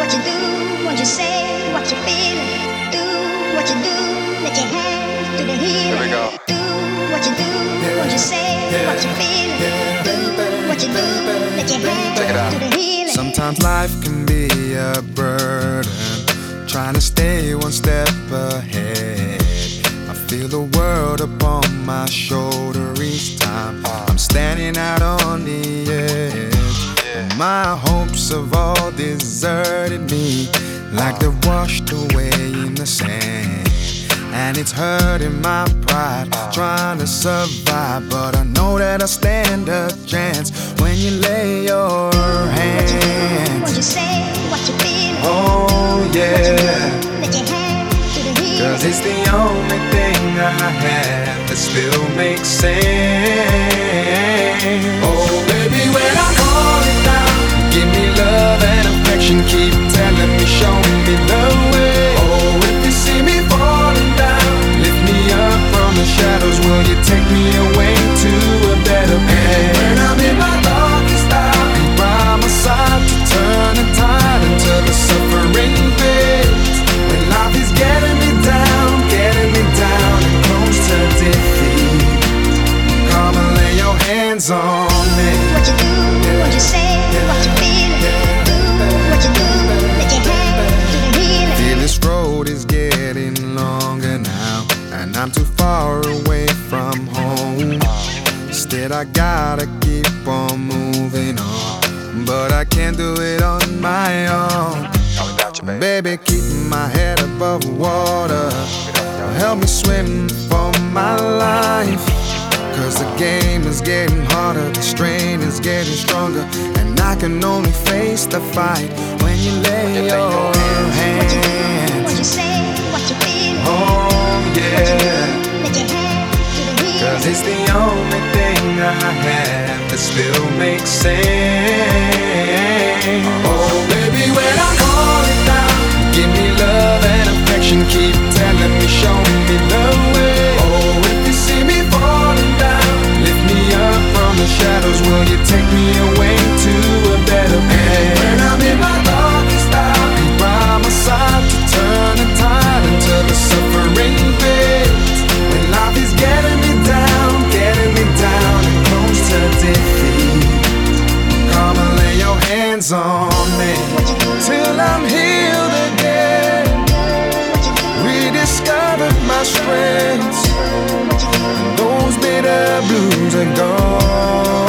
what you do, what you say, what you feel. Do what you do, let your hands do the healing. Here we go. Do what you do, what you say, what you feel. Do what you do, let your hands do the healing. Sometimes life can be a burden, trying to stay one step ahead. I feel the world upon my shoulder each time I'm standing out on the edge. My hopes have all deserted me, like they're washed away in the sand. And it's hurting my pride, trying to survive, but I know that I stand a chance when you lay your hands. What you say, what you feel. Oh yeah, let your hands do the healing. 'cause it's the only thing I have that still makes sense. Oh baby, when I'm falling down, give me love and affection, keep telling me, show me the way. Oh, if you see me falling down, lift me up from the shadows, will you take me away to a better place? When I'm in my darkest hour, be by my side to turn the tide until the suffering fades. When life is getting me down and close to defeat, come and lay your hands on me. What you do, what you say, what you feel. Do what you do, let your hands do the healing. Feel this road is getting longer now, and I'm too far away from home. Instead I gotta keep on moving on, but I can't do it on my own. Baby, keep my head above water, help me swim for my life. 'Cause the game is getting harder, the strain is getting stronger, and I can only face the fight when you lay your hands. What you say, what you feel. Oh yeah, let your hands do the healing. 'cause it's the only thing I have that still makes sense. Oh baby, when I'm falling down, give me love and affection, keep telling me, show me the way. Oh, if you see me falling down, lift me up from the shadows, will you take me away to a better place? When I'm in my darkest hour, be by my side to turn the tide until the suffering fades. When life is getting me down and close to defeat, come and lay your hands on me till I'm healed again, rediscovered my strengths, and those bitter blues are gone.